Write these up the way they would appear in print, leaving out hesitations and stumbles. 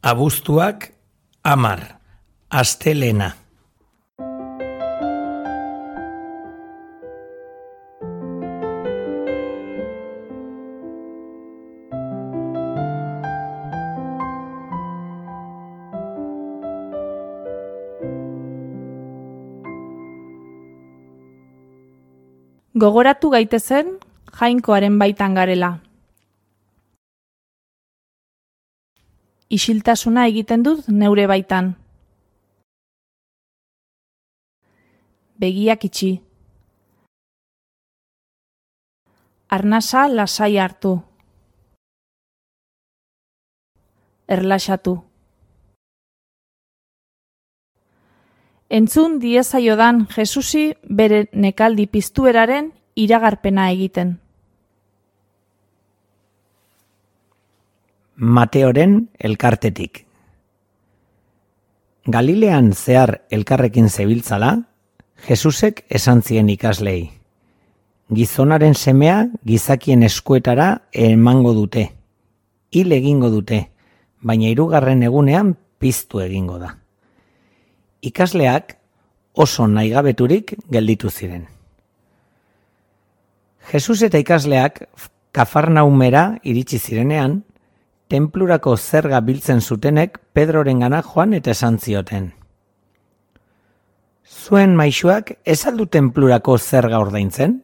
Abuztuak 10, astelehena. Gogoratu gaitezen Jainkoaren baitan garela. Isiltasuna egiten dut neure baitan. Begiak itxi. Arnasa lasai hartu. Erlaxatu. Entzun diezaiodan Jesusi bere nekaldi piztueraren iragarpena egiten. Mateoren elkartetik. Galilean zehar elkarrekin zebiltzala, Jesusek esan zien ikaslei: gizonaren semea gizakien eskuetara emango dute, hil egingo dute, baina 3. egunean piztu egingo da. Ikasleak oso nahigabeturik gelditu ziren. Jesus eta ikasleak Kafarnaumera iritsi zirenean, tenplurako zerga biltzen zutenek Pedrorengana joan eta esan zioten: zuen maisuak ez al du tenplurako zerga ordaintzen?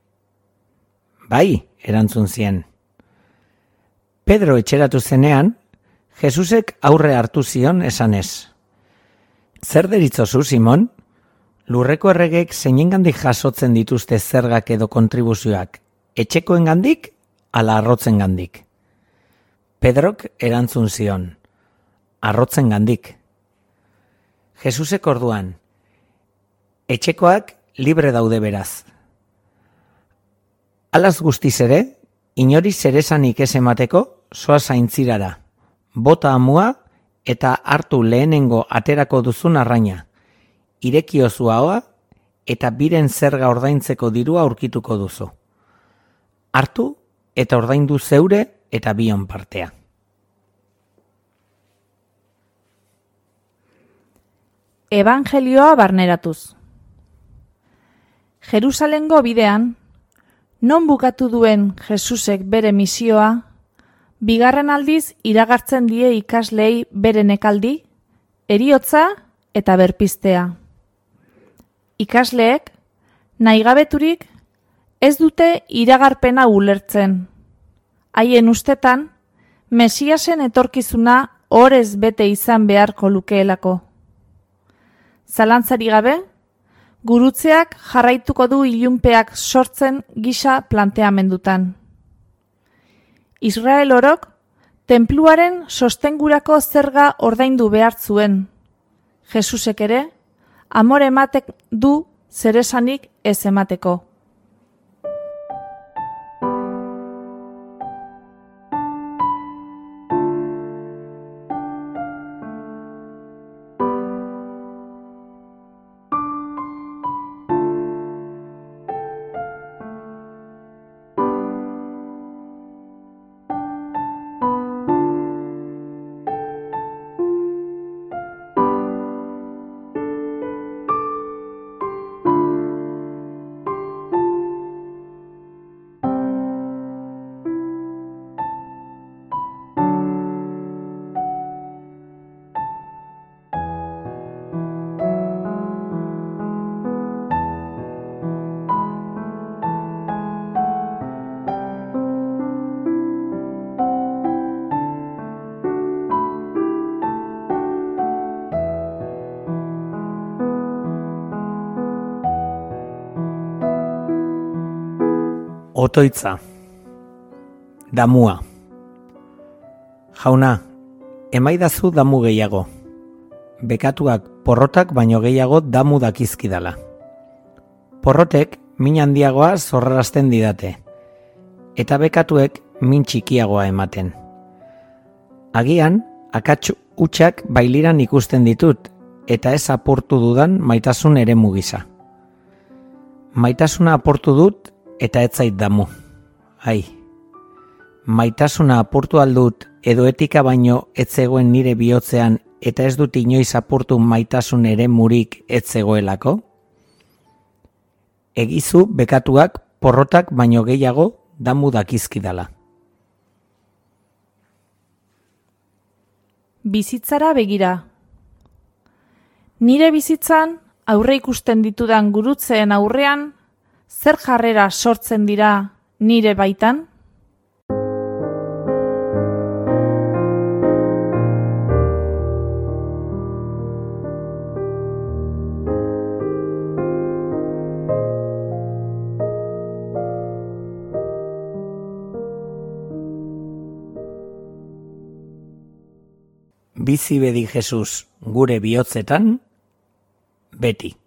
Bai, erantzun zien. Pedro etxeratu zenean, Jesusek aurre hartu zion esanez: zer deritzozu, Simon? Lurreko erregek zeinengandik jasotzen dituzte zergak edo kontribuzioak, etxekoengandik ala arrotzengandik? Pedrok erantzun zion: arrotzengandik. Jesusek orduan: etxekoak libre daude beraz. Alaz guztiz ere, inori zeresanik ez emateko, zoaz aintzirara, bota amua eta hartu lehenengo aterako duzun arraina, irekiozu ahoa eta biren zerga ordaintzeko dirua aurkituko duzu. Hartu eta ordaindu zeure eta bion partea. Evangelioa barneratuz. Jerusalengo bidean, non bukatu duen Jesusek bere misioa, bigarren aldiz iragartzen die ikaslei bere nekaldi, heriotza eta berpiztea. Ikasleek, nahigabeturik, ez dute iragarpena ulertzen. Haien ustetan, Mesiasen etorkizuna orez bete izan beharko lukeelako. Zalantzari gabe, gurutzeak jarraituko du ilunpeak sortzen gisa planteamendutan. Israel orok, tenpluaren sostengurako zerga ordaindu behar zuen. Jesusek ere, amore ematek du zeresanik ez emateko. Otoitza. Damua. Jauna, emaidazu damu gehiago. Bekatuak porrotak baino gehiago damu dakizkidala. Porrotek min handiagoa zorrarazten didate, eta bekatuek min txikiagoa ematen. Agian, akats hutsak bailiran ikusten ditut, eta ez apurtu dudan maitasun eremu gisa. Maitasuna apurtu dut eta ez zait damu. Ai, maitasuna apurtu aldut edo etika baino ez zegoen nire bihotzean eta ez dut inoiz apurtu maitasun ere murik ez zegoelako? Egizu bekatuak porrotak baino gehiago damu dakizkidala. Bizitzara begira. Nire bizitzan aurre ikusten ditudan gurutzeen aurrean, zer jarrera sortzen dira nire baitan? Bizi bedi Jesus gure bihotzetan, beti.